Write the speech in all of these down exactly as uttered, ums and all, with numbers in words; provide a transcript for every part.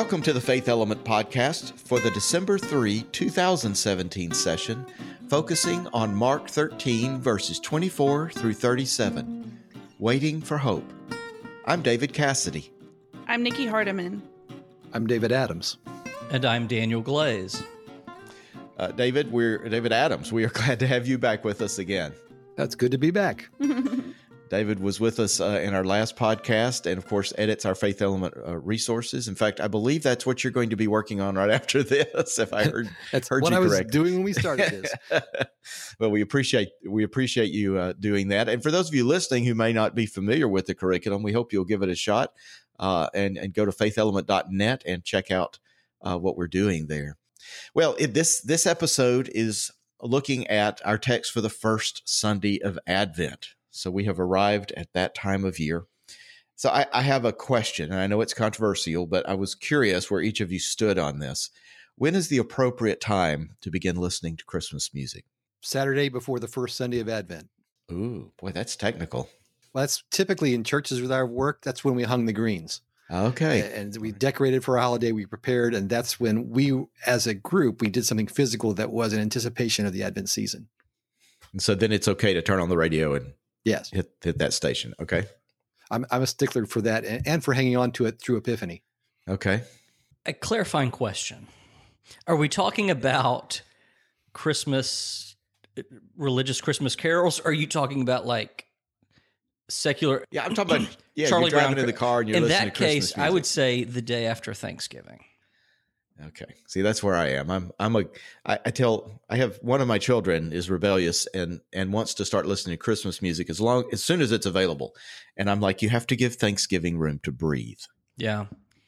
Welcome to the Faith Element Podcast for the December third, twenty seventeen session, focusing on Mark thirteen, verses twenty-four through thirty-seven, Waiting for Hope. I'm David Cassidy. I'm Nikki Hardiman. I'm David Adams. And I'm Daniel Glaze. Uh, David, we're David Adams. We are glad to have you back with us again. That's good to be back. David was with us uh, in our last podcast and, of course, edits our Faith Element uh, resources. In fact, I believe that's what you're going to be working on right after this, if I heard, that's heard what you I was correctly. doing when we started this. Well, we appreciate we appreciate you uh, doing that. And for those of you listening who may not be familiar with the curriculum, we hope you'll give it a shot uh, and, and go to faith element dot net and check out uh, what we're doing there. Well, it, this this episode is looking at our text for the first Sunday of Advent. So we have arrived at that time of year. So I, I have a question, and I know it's controversial, but I was curious where each of you stood on this. When is the appropriate time to begin listening to Christmas music? Saturday before the first Sunday of Advent. Ooh, boy, that's technical. Well, that's typically in churches with our work. That's when we hung the greens. Okay. And we decorated for a holiday, we prepared, and that's when we, as a group, we did something physical that was in anticipation of the Advent season. And so then it's okay to turn on the radio and Yes. hit, hit that station. Okay. I'm, I'm a stickler for that and, and for hanging on to it through Epiphany. Okay. A clarifying question. Are we talking about Christmas, religious Christmas carols? Or are you talking about like secular? Yeah, I'm talking about yeah, Charlie you're driving Brown in the car and you're in listening that to Christmas case, music. I would say the day after Thanksgiving. Okay. See, that's where I am. I'm, I'm a, I, I tell, I have one of my children is rebellious and, and wants to start listening to Christmas music as long, as soon as it's available. And I'm like, you have to give Thanksgiving room to breathe. Yeah.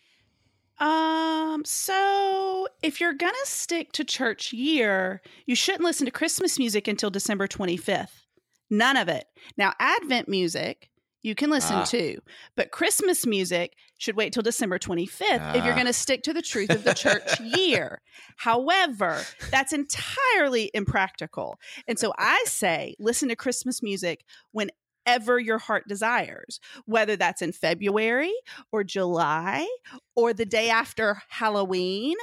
Um, so if you're going to stick to church year, you shouldn't listen to Christmas music until December twenty-fifth. None of it. Now, Advent music, you can listen Ah. to, but Christmas music should wait till December twenty-fifth if you're Ah. going to stick to the truth of the church year. However, that's entirely impractical. And so I say, listen to Christmas music whenever your heart desires, whether that's in February or July or the day after Halloween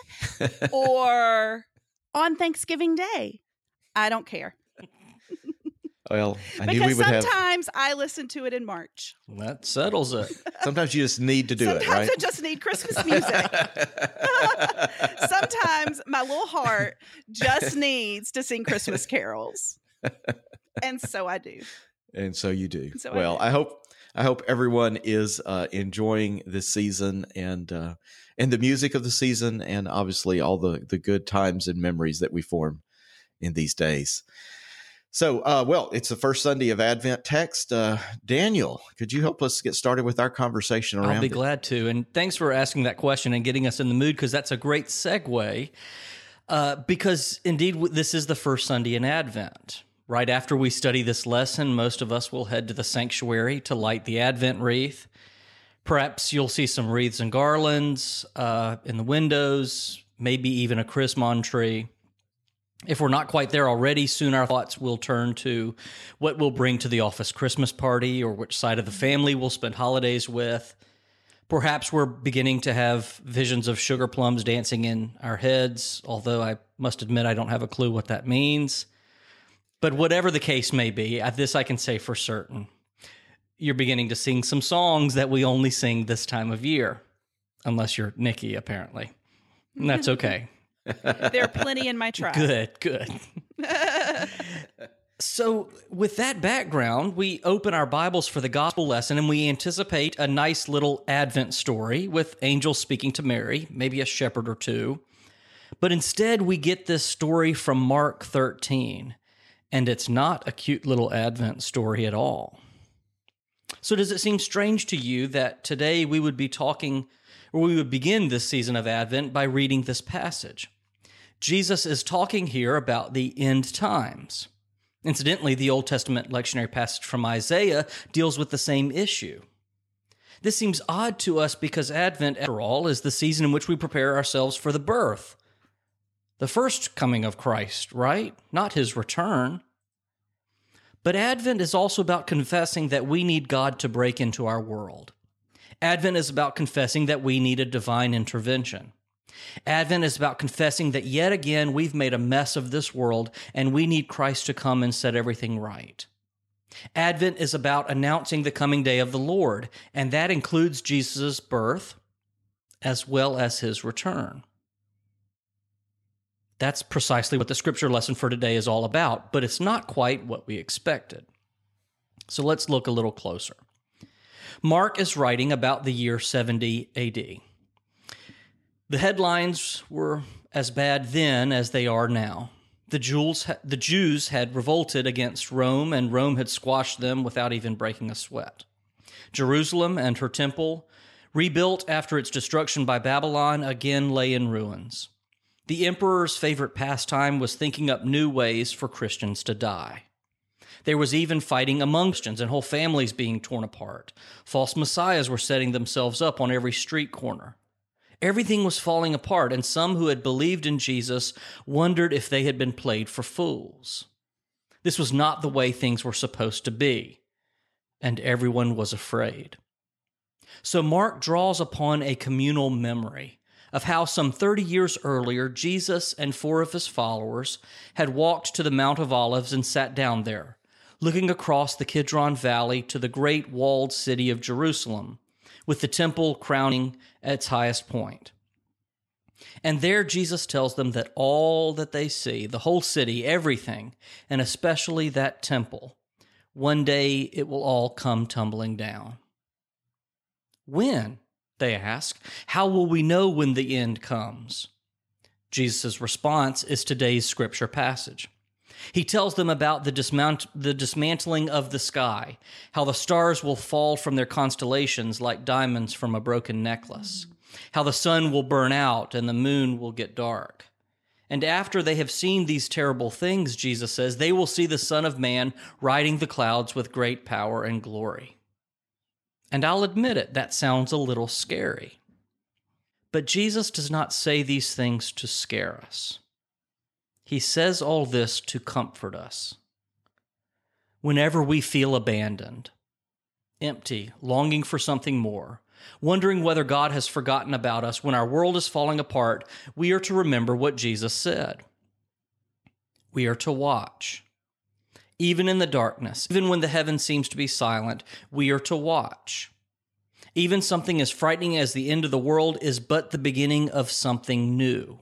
or on Thanksgiving Day. I don't care. Well, I knew Because we would have, sometimes I listen to it in March. That settles it. sometimes you just need to do Sometimes it, right? I just need Christmas music. Sometimes my little heart just needs to sing Christmas carols. And so I do. And so you do. So I well, do. I hope I hope everyone is uh, enjoying this season and uh, and the music of the season, and obviously all the the good times and memories that we form in these days. So, uh, well, it's the first Sunday of Advent text. Uh, Daniel, could you help us get started with our conversation around I'll be it? glad to. And thanks for asking that question and getting us in the mood, because that's a great segue. Uh, because indeed, w- this is the first Sunday in Advent. Right after we study this lesson, most of us will head to the sanctuary to light the Advent wreath. Perhaps you'll see some wreaths and garlands uh, in the windows, maybe even a Christmas tree. If we're not quite there already, soon our thoughts will turn to what we'll bring to the office Christmas party or which side of the family we'll spend holidays with. Perhaps we're beginning to have visions of sugar plums dancing in our heads, although I must admit I don't have a clue what that means. But whatever the case may be, this I can say for certain. You're beginning to sing some songs that we only sing this time of year, unless you're Nikki, apparently. And that's okay. There are plenty in my tribe. Good, good. So with that background, we open our Bibles for the gospel lesson and we anticipate a nice little Advent story with angels speaking to Mary, maybe a shepherd or two. But instead, we get this story from Mark thirteen, and it's not a cute little Advent story at all. So does it seem strange to you that today we would be talking, or we would begin this season of Advent by reading this passage? Jesus is talking here about the end times. Incidentally, the Old Testament lectionary passage from Isaiah deals with the same issue. This seems odd to us because Advent, after all, is the season in which we prepare ourselves for the birth, the first coming of Christ, right? Not his return. But Advent is also about confessing that we need God to break into our world. Advent is about confessing that we need a divine intervention. Advent is about confessing that yet again we've made a mess of this world and we need Christ to come and set everything right. Advent is about announcing the coming day of the Lord, and that includes Jesus' birth as well as his return. That's precisely what the scripture lesson for today is all about, but it's not quite what we expected. So let's look a little closer. Mark is writing about the year seventy A D. The headlines were as bad then as they are now. The Jews, the Jews had revolted against Rome, and Rome had squashed them without even breaking a sweat. Jerusalem and her temple, rebuilt after its destruction by Babylon, again lay in ruins. The emperor's favorite pastime was thinking up new ways for Christians to die. There was even fighting among Christians and whole families being torn apart. False messiahs were setting themselves up on every street corner. Everything was falling apart, and some who had believed in Jesus wondered if they had been played for fools. This was not the way things were supposed to be, and everyone was afraid. So Mark draws upon a communal memory of how some thirty years earlier, Jesus and four of his followers had walked to the Mount of Olives and sat down there, looking across the Kidron Valley to the great walled city of Jerusalem, with the temple crowning its highest point. And there Jesus tells them that all that they see, the whole city, everything, and especially that temple, one day it will all come tumbling down. When? They ask. How will we know when the end comes? Jesus' response is today's scripture passage. He tells them about the, dismount, the dismantling of the sky, how the stars will fall from their constellations like diamonds from a broken necklace, how the sun will burn out and the moon will get dark. And after they have seen these terrible things, Jesus says, they will see the Son of Man riding the clouds with great power and glory. And I'll admit it, that sounds a little scary. But Jesus does not say these things to scare us. He says all this to comfort us. Whenever we feel abandoned, empty, longing for something more, wondering whether God has forgotten about us when our world is falling apart, we are to remember what Jesus said. We are to watch. Even in the darkness, even when the heaven seems to be silent, we are to watch. Even something as frightening as the end of the world is but the beginning of something new.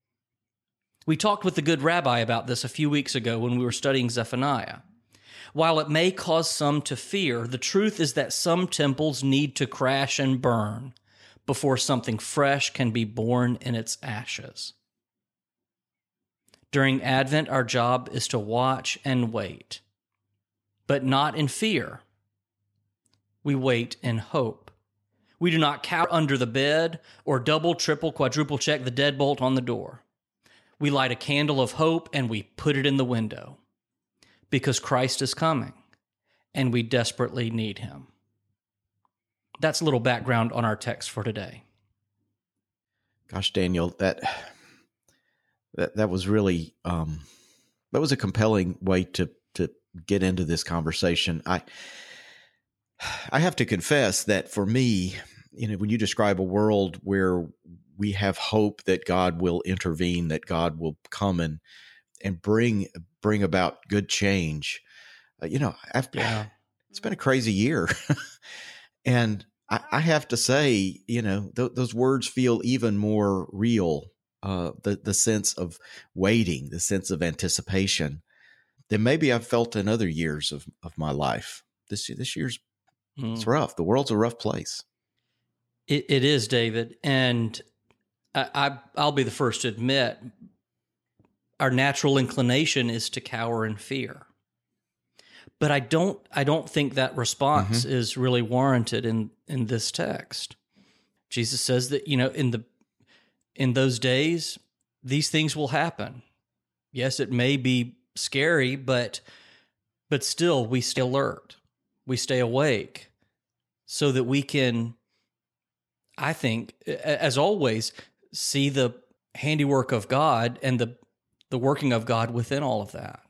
We talked with the good rabbi about this a few weeks ago when we were studying Zephaniah. While it may cause some to fear, the truth is that some temples need to crash and burn before something fresh can be born in its ashes. During Advent, our job is to watch and wait, but not in fear. We wait in hope. We do not cower under the bed or double, triple, quadruple check the deadbolt on the door. We light a candle of hope and we put it in the window because Christ is coming and we desperately need him. That's a little background on our text for today. Gosh, Daniel, that that that was really um, that was a compelling way to to get into this conversation. I I have to confess that for me, you know, when you describe a world where we have hope that God will intervene, that God will come and and bring bring about good change. Uh, you know, I've, yeah. It's been a crazy year, and I, I have to say, you know, th- those words feel even more real. Uh, the the sense of waiting, the sense of anticipation, than maybe I've felt in other years of of my life. This this year's mm. it's rough. The world's a rough place. It, it is, David, and I, I'll be the first to admit our natural inclination is to cower in fear. But I don't I don't think that response mm-hmm. is really warranted in, in this text. Jesus says that, you know, in the in those days, these things will happen. Yes, it may be scary, but but still we stay alert. We stay awake so that we can, I think, as always, see the handiwork of God and the the working of God within all of that.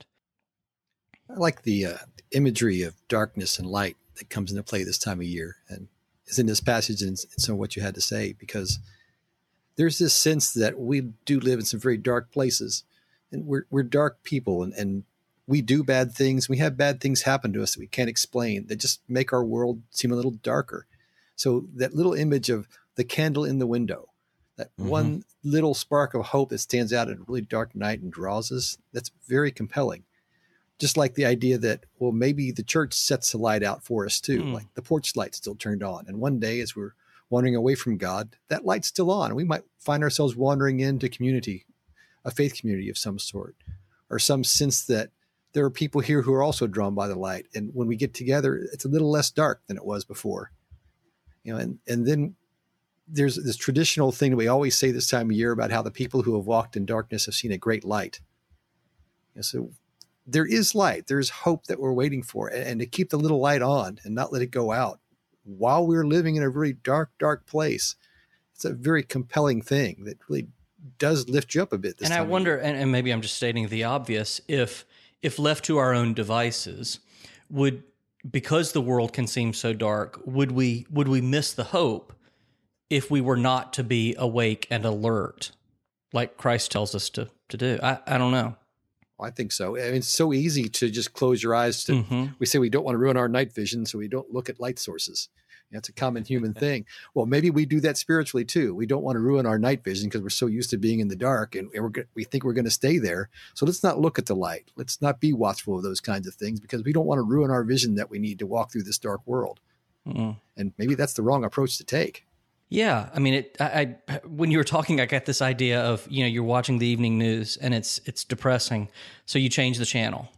I like the uh, imagery of darkness and light that comes into play this time of year. And is in this passage and some of what you had to say, because there's this sense that we do live in some very dark places, and we're we're dark people, and, and we do bad things. We have bad things happen to us that we can't explain, that just make our world seem a little darker. So that little image of the candle in the window, that mm-hmm. one little spark of hope that stands out in a really dark night and draws us, that's very compelling. Just like the idea that, well, maybe the church sets the light out for us too, mm. like the porch light still turned on. And one day as we're wandering away from God, that light's still on. We might find ourselves wandering into community, a faith community of some sort, or some sense that there are people here who are also drawn by the light. And when we get together, it's a little less dark than it was before. You know, and, and then there's this traditional thing that we always say this time of year about how the people who have walked in darkness have seen a great light. You know, so there is light. There's hope that we're waiting for, and, and to keep the little light on and not let it go out while we're living in a really dark, dark place. It's a very compelling thing that really does lift you up a bit. This and time I wonder, and, and maybe I'm just stating the obvious, if, if left to our own devices, would, because the world can seem so dark, would we, would we miss the hope if we were not to be awake and alert, like Christ tells us to, to do? I, I don't know. I think so. I mean, it's so easy to just close your eyes to, mm-hmm. we say we don't want to ruin our night vision, so we don't look at light sources. That's a common human thing. Well, maybe we do that spiritually too. We don't want to ruin our night vision because we're so used to being in the dark, and we're, we think we're going to stay there. So let's not look at the light. Let's not be watchful of those kinds of things, because we don't want to ruin our vision that we need to walk through this dark world. Mm-hmm. And maybe that's the wrong approach to take. Yeah, I mean, it. I, I when you were talking, I got this idea of, you know, you're watching the evening news and it's it's depressing, so you change the channel.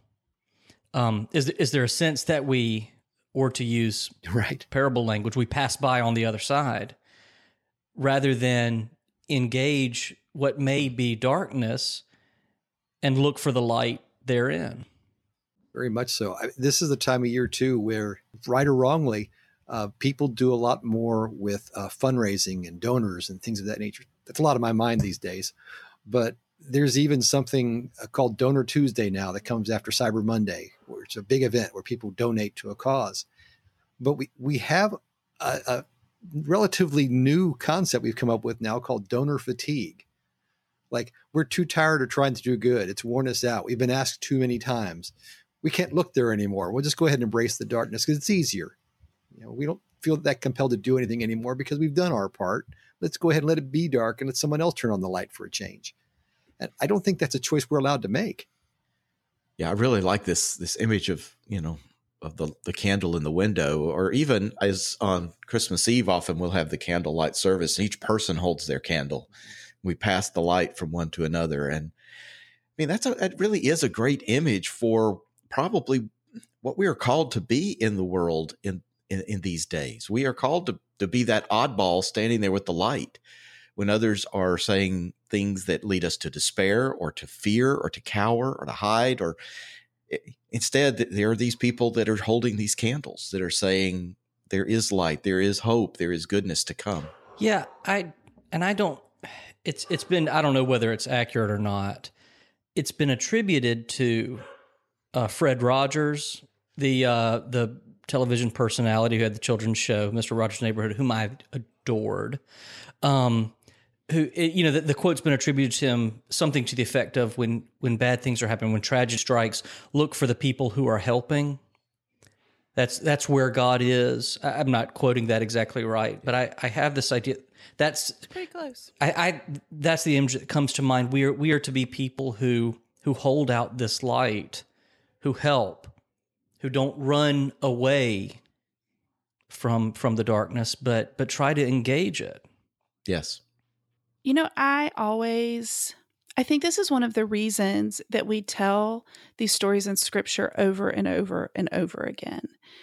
Um, is is there a sense that we, or to use right parable language, we pass by on the other side, rather than engage what may be darkness and look for the light therein? Very much so. I, this is the time of year too where, right or wrongly, Uh, people do a lot more with uh, fundraising and donors and things of that nature. That's a lot of my mind these days. But there's even something uh, called Donor Tuesday now that comes after Cyber Monday, where it's a big event where people donate to a cause. But we, we have a, a relatively new concept we've come up with now called donor fatigue. Like, we're too tired of trying to do good. It's worn us out. We've been asked too many times. We can't look there anymore. We'll just go ahead and embrace the darkness because it's easier. You know, we don't feel that compelled to do anything anymore because we've done our part. Let's go ahead and let it be dark and let someone else turn on the light for a change. And I don't think that's a choice we're allowed to make. Yeah, I really like this this image of, you know, of the, the candle in the window, or even as on Christmas Eve, often we'll have the candlelight service and each person holds their candle. We pass the light from one to another. And I mean, that's a, that really is a great image for probably what we are called to be in the world in In, in these days. We are called to, to be that oddball standing there with the light when others are saying things that lead us to despair or to fear or to cower or to hide. Or instead, there are these people that are holding these candles that are saying there is light, there is hope, there is goodness to come. Yeah, I and I don't. It's it's been, I don't know whether it's accurate or not. It's been attributed to uh, Fred Rogers, the uh, the. television personality who had the children's show, Mister Rogers' Neighborhood, whom I adored. Um, who, you know, the, the quote's been attributed to him, something to the effect of, when when bad things are happening, when tragedy strikes, look for the people who are helping. That's that's where God is. I, I'm not quoting that exactly right, but I, I have this idea. That's it's pretty close. I, I that's the image that comes to mind. We are we are to be people who who hold out this light, who help, who don't run away from from the darkness, but but try to engage it. Yes. You know, I always, I think this is one of the reasons that we tell these stories in Scripture over and over and over again.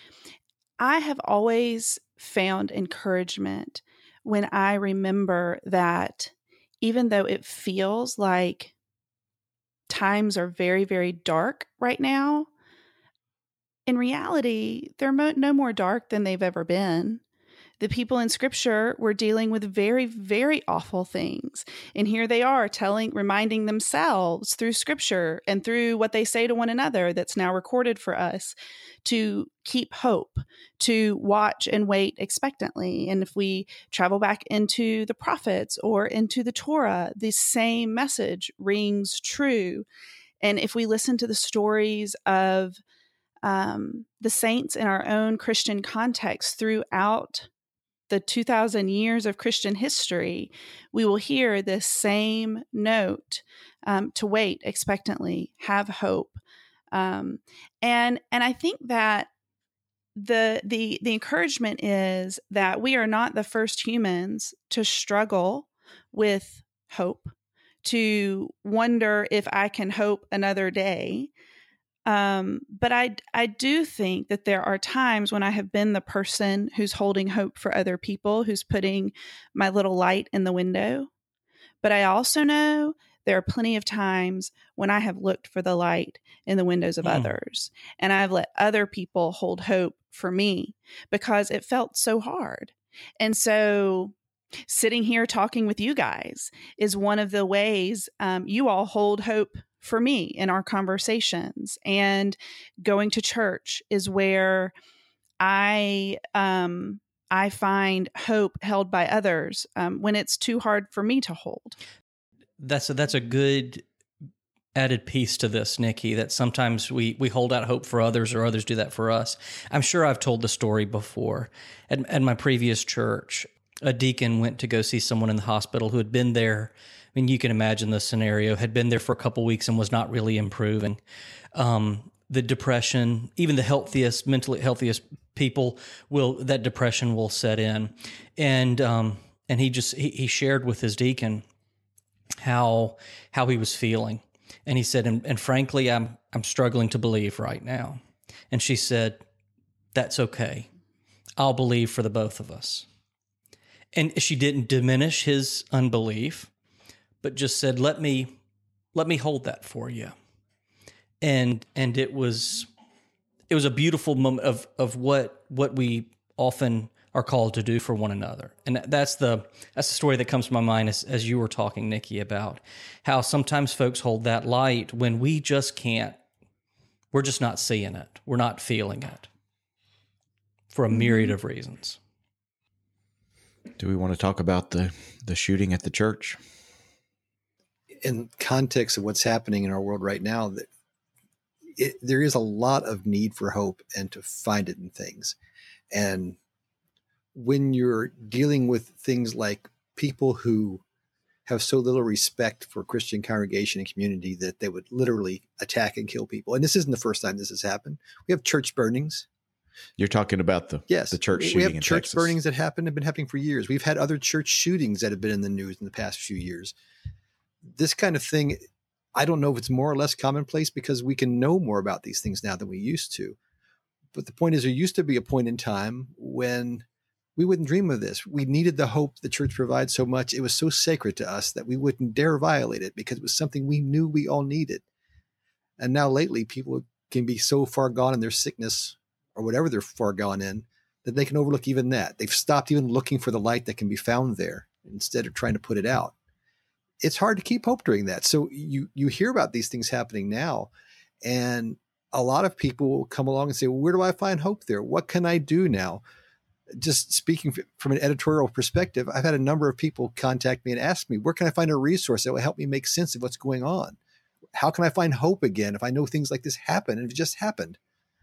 I have always found encouragement when I remember that even though it feels like times are very, very dark right now, in reality, they're mo- no more dark than they've ever been. The people in scripture were dealing with very, very awful things. And here they are telling, reminding themselves through scripture and through what they say to one another that's now recorded for us to keep hope, to watch and wait expectantly. And if we travel back into the prophets or into the Torah, the same message rings true. And if we listen to the stories of um, the saints in our own Christian context throughout the two thousand years of Christian history, we will hear this same note um, to wait expectantly, have hope. Um, and and I think that the the the encouragement is that we are not the first humans to struggle with hope, to wonder if I can hope another day. Um, but I, I do think that there are times when I have been the person who's holding hope for other people, who's putting my little light in the window. But I also know there are plenty of times when I have looked for the light in the windows of mm. others, and I've let other people hold hope for me because it felt so hard. And so sitting here talking with you guys is one of the ways um, you all hold hope for me in our conversations. And going to church is where I um, I find hope held by others um, when it's too hard for me to hold. That's a, that's a good added piece to this, Nikki, that sometimes we, we hold out hope for others or others do that for us. I'm sure I've told the story before. At, at my previous church, a deacon went to go see someone in the hospital who had been there. I mean, you can imagine the scenario, had been there for a couple of weeks and was not really improving. Um, the depression, even the healthiest, mentally healthiest people will, that depression will set in. And, um, and he just, he, he shared with his deacon how, how he was feeling. And he said, and, and frankly, I'm, I'm struggling to believe right now. And she said, that's okay. I'll believe for the both of us. And she didn't diminish his unbelief, but just said, let me, let me hold that for you. And, and it was, it was a beautiful moment of, of what, what we often are called to do for one another. And that's the, that's the story that comes to my mind as, as you were talking, Nikki, about how sometimes folks hold that light when we just can't, we're just not seeing it. We're not feeling it for a myriad of reasons. Do we want to talk about the, the shooting at the church? In context of what's happening in our world right now, that it, there is a lot of need for hope and to find it in things. And when you're dealing with things like people who have so little respect for Christian congregation and community that they would literally attack and kill people. And this isn't the first time this has happened. We have church burnings. You're talking about the, yes, the church shooting we have in church Texas. burnings that happen have been happening for years. We've had other church shootings that have been in the news in the past few years. This kind of thing, I don't know if it's more or less commonplace because we can know more about these things now than we used to. But the point is, there used to be a point in time when we wouldn't dream of this. We needed the hope the church provides so much. It was so sacred to us that we wouldn't dare violate it because it was something we knew we all needed. And now lately, people can be so far gone in their sickness or whatever they're far gone in that they can overlook even that. They've stopped even looking for the light that can be found there instead of trying to put it out. It's hard to keep hope during that. So you, you hear about these things happening now, and a lot of people will come along and say, well, where do I find hope there? What can I do now? Just speaking from an editorial perspective, I've had a number of people contact me and ask me, where can I find a resource that will help me make sense of what's going on? How can I find hope again if I know things like this happen and it just happened?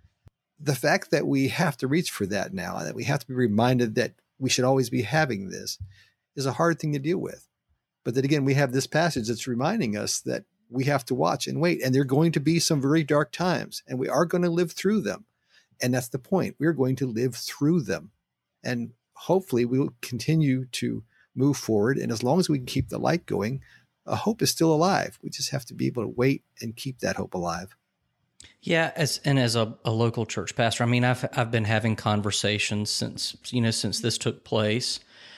The fact that we have to reach for that now, that we have to be reminded that we should always be having this, is a hard thing to deal with. But then again, we have this passage that's reminding us that we have to watch and wait. And there are going to be some very dark times, and we are going to live through them. And that's the point. We're going to live through them. And hopefully we will continue to move forward. And as long as we can keep the light going, a hope is still alive. We just have to be able to wait and keep that hope alive. Yeah, as and as a, a local church pastor, I mean, I've I've been having conversations since you know since this took place.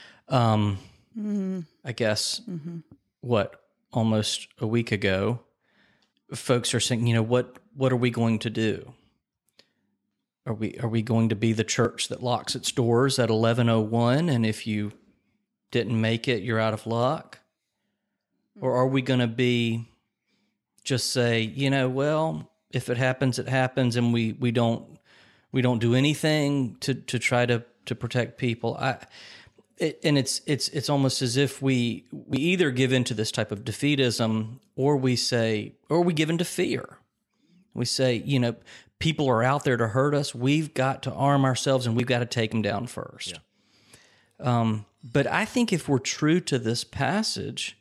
Um, mm-hmm. I guess mm-hmm. what almost a week ago, folks are saying, you know, what what are we going to do? Are we are we going to be the church that locks its doors at eleven oh one, and if you didn't make it, you're out of luck? Or are we going to be just say, you know, well, if it happens, it happens, and we we don't we don't do anything to to try to to protect people? I it, and it's it's it's almost as if we we either give into this type of defeatism, or we say, or we give into fear. We say, you know, people are out there to hurt us. We've got to arm ourselves, and we've got to take them down first. Yeah. Um, but I think if we're true to this passage,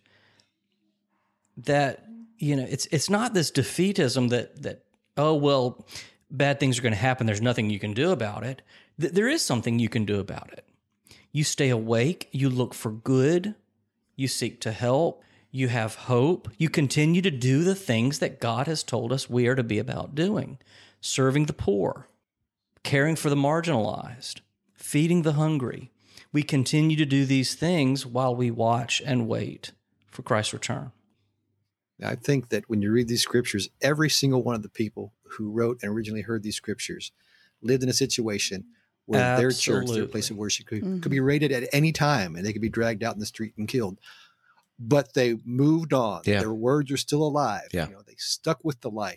that, you know, it's it's not this defeatism that, that oh, well, bad things are going to happen. There's nothing you can do about it. Th- there is something you can do about it. You stay awake. You look for good. You seek to help. You have hope. You continue to do the things that God has told us we are to be about doing. Serving the poor, caring for the marginalized, feeding the hungry. We continue to do these things while we watch and wait for Christ's return. I think that when you read these scriptures, every single one of the people who wrote and originally heard these scriptures lived in a situation where Absolutely. their church, their place of worship could, mm-hmm. could be raided at any time, and they could be dragged out in the street and killed. But they moved on. Yeah. Their words are still alive. Yeah. You know, they stuck with the light.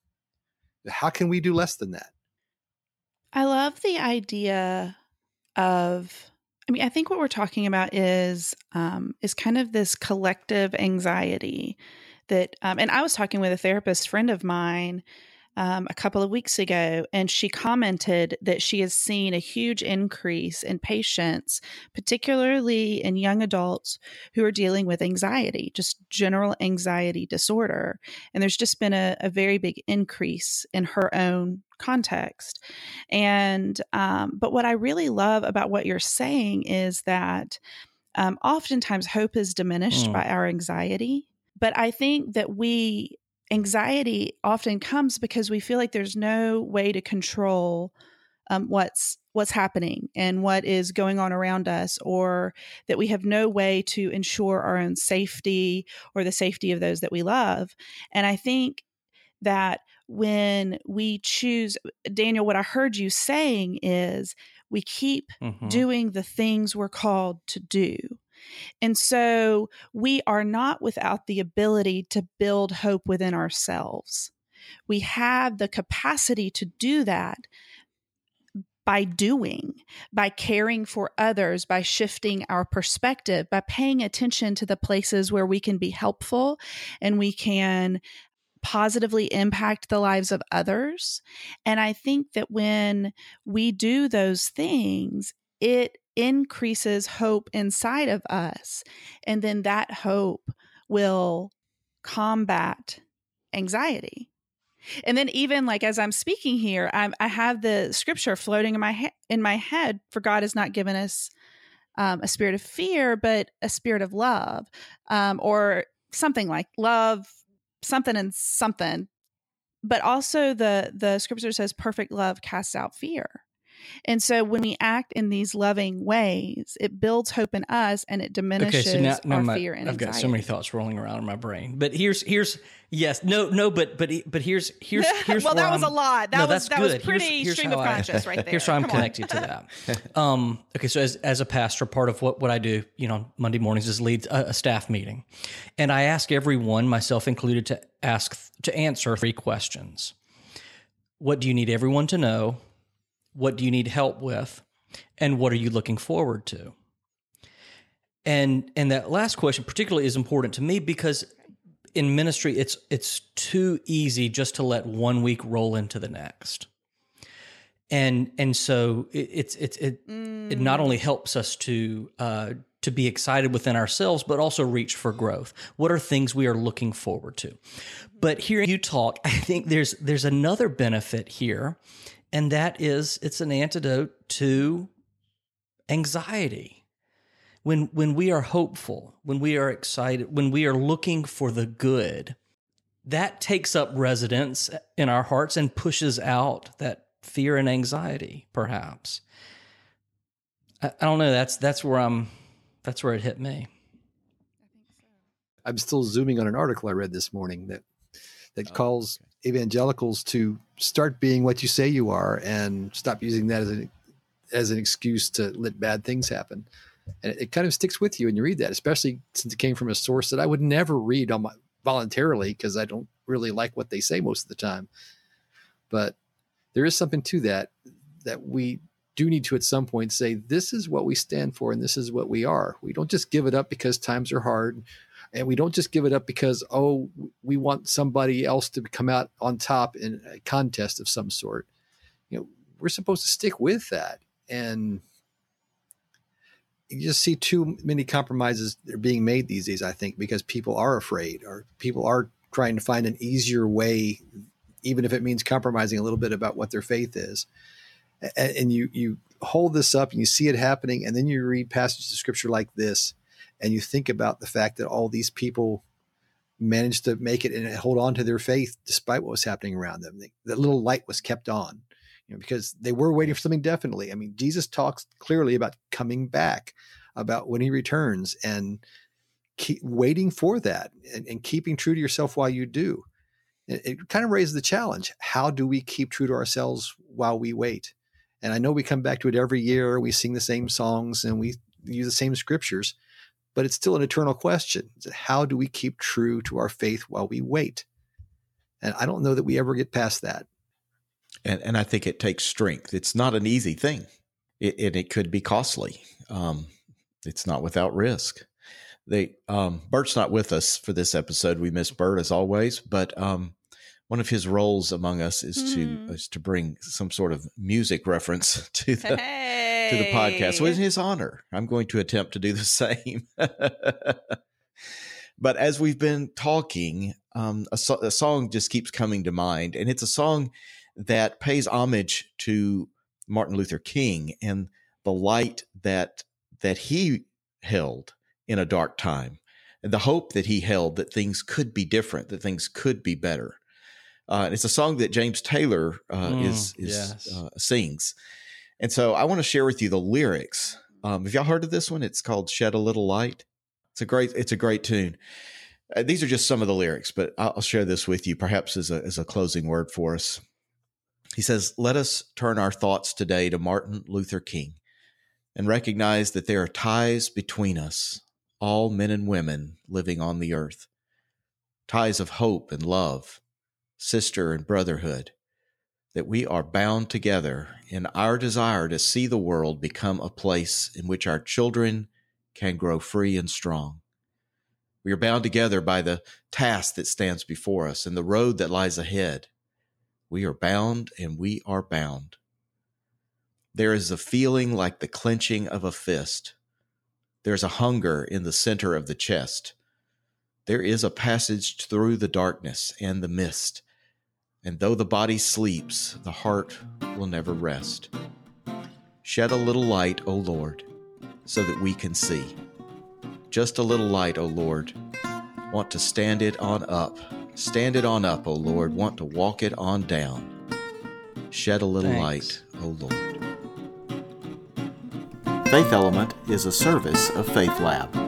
How can we do less than that? I love the idea of, I mean, I think what we're talking about is um, is kind of this collective anxiety that, um, and I was talking with a therapist friend of mine um, a couple of weeks ago, and she commented that she has seen a huge increase in patients, particularly in young adults who are dealing with anxiety, just general anxiety disorder. And there's just been a, a very big increase in her own context. And, um, but what I really love about what you're saying is that um, oftentimes hope is diminished mm. by our anxiety. But I think that we, anxiety often comes because we feel like there's no way to control um, what's what's happening and what is going on around us, or that we have no way to ensure our own safety or the safety of those that we love. And I think that when we choose, Daniel, what I heard you saying is we keep mm-hmm. doing the things we're called to do. And so we are not without the ability to build hope within ourselves. We have the capacity to do that by doing, by caring for others, by shifting our perspective, by paying attention to the places where we can be helpful and we can positively impact the lives of others. And I think that when we do those things, it increases hope inside of us. And then that hope will combat anxiety. And then even like as I'm speaking here, I'm, I have the scripture floating in my he- in my head. For God has not given us um, a spirit of fear, but a spirit of love, um, or something like love, something and something. But also the the scripture says, "Perfect love casts out fear." And so when we act in these loving ways, it builds hope in us and it diminishes okay, so now, now our my, fear and I've anxiety. got so many thoughts rolling around in my brain. But here's here's yes, no, no, but but but here's here's here's well, that I'm, was a lot. That no, was that's that good. was pretty here's, here's stream of I, conscious right there. Here's how I'm Come connected to that. Um, okay, so as as a pastor, part of what, what I do, you know, Monday mornings is lead a, a staff meeting, and I ask everyone, myself included, to ask to answer three questions. What do you need everyone to know? What do you need help with? And what are you looking forward to? And and that last question particularly is important to me because in ministry, it's it's too easy just to let one week roll into the next. And and so it, it's it's it mm. it not only helps us to uh, to be excited within ourselves, but also reach for growth. What are things we are looking forward to? But hearing you talk, I think there's there's another benefit here. And that is, it's an antidote to anxiety. When when we are hopeful, when we are excited, when we are looking for the good, that takes up residence in our hearts and pushes out that fear and anxiety, perhaps. I, I don't know. That's that's where I'm. That's where it hit me. I'm still zooming on an article I read this morning that that Oh, calls evangelicals to start being what you say you are and stop using that as an as an excuse to let bad things happen. And it, it kind of sticks with you when you read that, especially since it came from a source that I would never read on my voluntarily because I don't really like what they say most of the time. But there is something to that, that we do need to at some point say, this is what we stand for and this is what we are. We don't just give it up because times are hard. And we don't just give it up because, oh, we want somebody else to come out on top in a contest of some sort. You know, we're supposed to stick with that. And you just see too many compromises that are being made these days, I think, because people are afraid or people are trying to find an easier way, even if it means compromising a little bit about what their faith is. And, and you, you hold this up and you see it happening. And then you read passages of scripture like this, and you think about the fact that all these people managed to make it and hold on to their faith despite what was happening around them. They, that little light was kept on, you know, because they were waiting for something definitely. I mean, Jesus talks clearly about coming back, about when he returns, and keep waiting for that and, and keeping true to yourself while you do. It, it kind of raises the challenge. How do we keep true to ourselves while we wait? And I know we come back to it every year. We sing the same songs and we use the same scriptures. But it's still an eternal question. How do we keep true to our faith while we wait? And I don't know that we ever get past that. And and I think it takes strength. It's not an easy thing. It, it, it could be costly. Um, it's not without risk. They um, Bert's not with us for this episode. We miss Bert as always. But um, one of his roles among us is Mm. to is to bring some sort of music reference to the Hey. to the podcast. So in his honor, I'm going to attempt to do the same. But as we've been talking, um, a, so- a song just keeps coming to mind, and it's a song that pays homage to Martin Luther King and the light that that he held in a dark time, and the hope that he held that things could be different, that things could be better. Uh, and it's a song that James Taylor uh, Mm, is is yes. uh, sings. And so I want to share with you the lyrics. Um, have y'all heard of this one? It's called "Shed a Little Light." It's a great, it's a great tune. Uh, these are just some of the lyrics, but I'll, I'll share this with you, perhaps as a as a closing word for us. He says, "Let us turn our thoughts today to Martin Luther King, and recognize that there are ties between us, all men and women living on the earth, ties of hope and love, sister and brotherhood." That we are bound together in our desire to see the world become a place in which our children can grow free and strong. We are bound together by the task that stands before us and the road that lies ahead. We are bound and we are bound. There is a feeling like the clenching of a fist. There's a hunger in the center of the chest. There is a passage through the darkness and the mist. And though the body sleeps, the heart will never rest. Shed a little light, O Lord, so that we can see. Just a little light, O Lord. Want to stand it on up. Stand it on up, O Lord. Want to walk it on down. Shed a little Thanks. light, O Lord. Faith Element is a service of Faith Lab.